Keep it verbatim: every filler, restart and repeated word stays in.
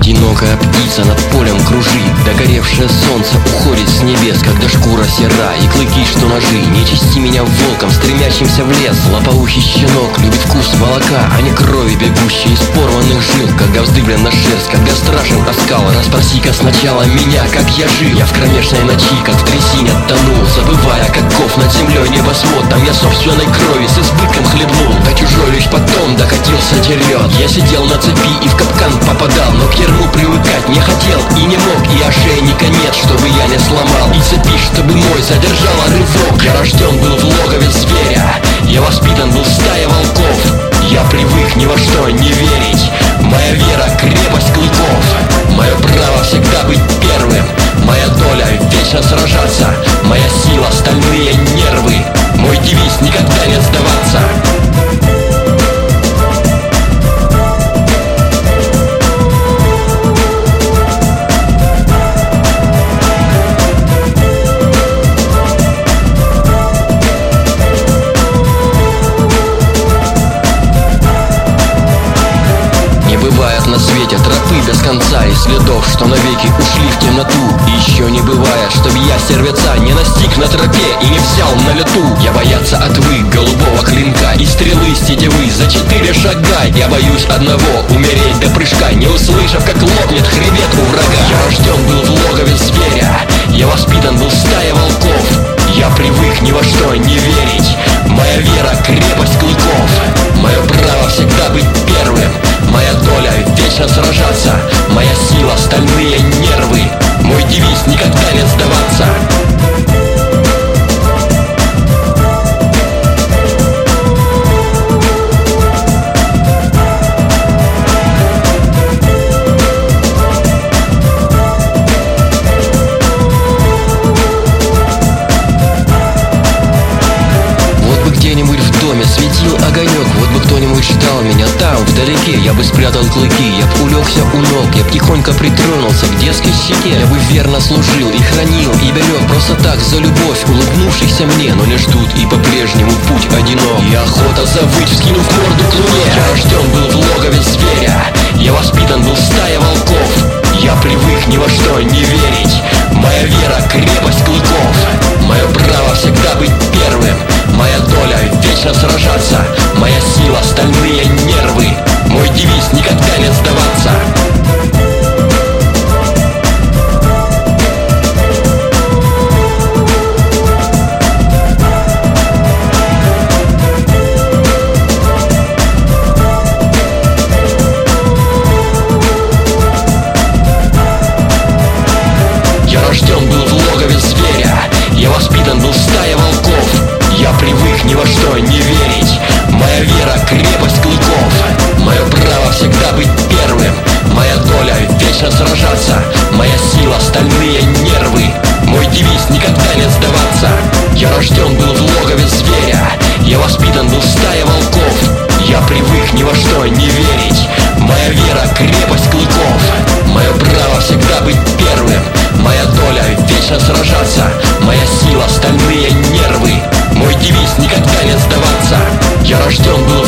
Одинокая птица над полем кружит, догоревшее солнце уходит с небес, когда шкура сера и клыки, что ножи. Не чести меня волком, стремящимся в лес. Лопоухий щенок любит вкус молока, а не крови, бегущей из порванных жил. Когда вздыблена шерсть, когда страшен оскал, расспроси-ка сначала меня, как я жил. Я в кромешной ночи, как в трясине тонул, забывая, каков над землей небосвод. Там я собственной крови с избытком хлебнул, до чужой лишь потом докатился дерет. Я сидел на цепи и в капкан попадал, но к ярму привыкать не хотел и не мог. И ошейника нет, чтобы я не сломал, и цепи, чтобы мой задержала рывок. Я рожден был в логове зверя, я воспитан был в стае волков. Я привык ни во что не верить, моя вера — крепость клыков. Мое право всегда быть первым, моя доля — вечно сражаться. Моя сила — стальные нервы, мой девиз — никогда не сдаваться. На свете тропы без конца и следов, что навеки ушли в темноту. И еще не бывает, чтоб я сервеца не настиг на тропе и не взял на лету. Я бояться отвык голубого клинка и стрелы с тетивы за четыре шага. Я боюсь одного — умереть до прыжка, не услышав, как лопнет хребет у врага. Я рожден был в логове зверя, я воспитан был в стае волков. Я привык ни во что не верить, моя вера — крепость клыков. Мое право всегда быть первым, моя доля — вечно сражаться. Моя сила — стальные нервы, мой девиз — никогда не сдаваться. Где-нибудь в доме светил огонек, вот бы кто-нибудь ждал меня там, вдалеке. Я бы спрятал клыки, я б улегся у ног, я б тихонько притронулся к детской щеке. Я бы верно служил и хранил, и берег просто так за любовь улыбнувшихся мне. Но лишь тут и по-прежнему путь одинок, и охота завыть, вскинув морду к луне. Я рожден был в логове зверя, я воспитан был в стае волков. Я привык ни во что не верить, моя вера — крепость клыков. Мое право всегда быть первым, моя доля — вечно сражаться. Моя сила — стальные нервы, мой девиз — никогда не сдаваться. Я рожден был в логове зверя, я воспитан был в стае волков. Я привык ни во что не верить, моя вера — крепость клыков. Мое право всегда быть первым, моя доля — вечно сражаться. Моя сила — стальные нервы, мой девиз — никогда не сдаваться. Я рожден был в логове зверя, я воспитан был в стае волков. Я привык ни во что не верить, моя вера — крепость клыков. Мое право всегда быть первым, моя доля — вечно сражаться. Моя сила — стальные нервы, мой девиз — никогда не сдаваться. Я рожден был